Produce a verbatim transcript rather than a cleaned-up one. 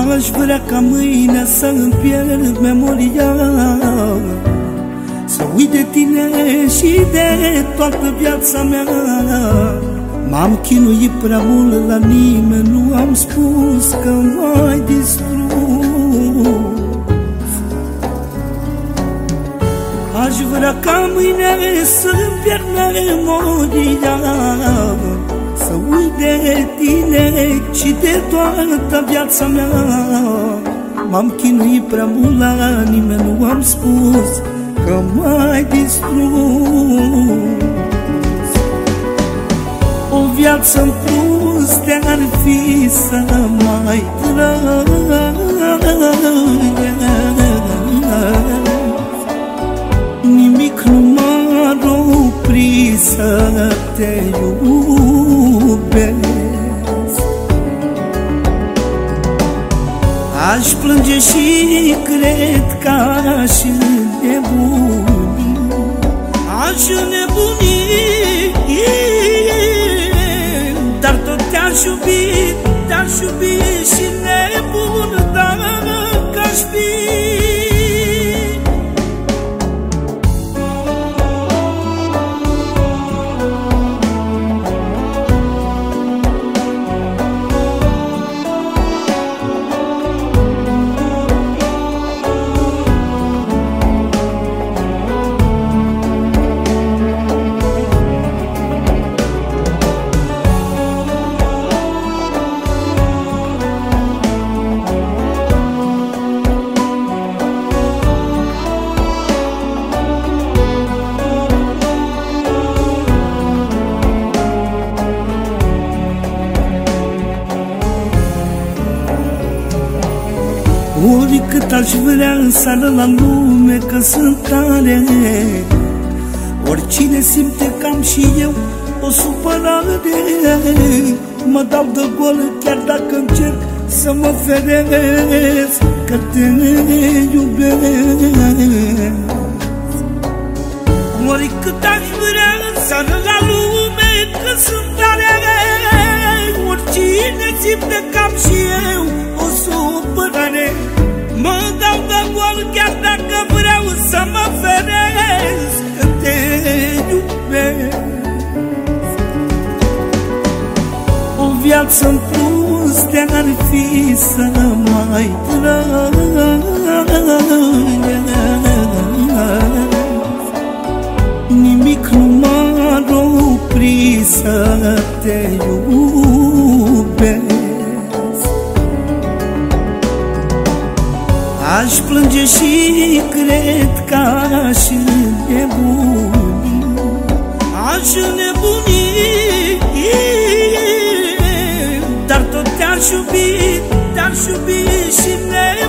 Aș vrea ca mâine să-mi pierd memoria, să uit de tine și de toată viața mea. M-am chinuit prea mult, la nimeni nu am spus că m-ai distrus. Aș vrea ca mâine să-mi pierd memoria, să uit de tine și de toată viața mea. M-am chinuit prea mult, la nimeni nu am spus că m-ai distrus. O viață în plus de-ar fi să mai trăiesc, nimic nu m-ar opri să te iubesc. Aș plânge și cred că aș nebuni, aș nebuni, dar tot te-aș iubi, te-aș iubi și nebun dacă aș fi. Oricât aș vrea în seară la lume că sunt tare, oricine simte că am și eu o supărare, mă dau de gol chiar dacă încerc să mă feresc, că te iubesc. Oricât aș vrea în seară la lume că sunt tare, oricine simte că am și eu o supărare, mă dau de gol chiar dacă vreau să mă feresc, că te iubesc. O viață în plus de-ar fi să mai trăiesc, nimic nu m-ar opri să te iubesc. Aș plânge și cred că aș nebuni, aș nebuni, dar tot te-aș iubi, te-aș iubi și nebuni.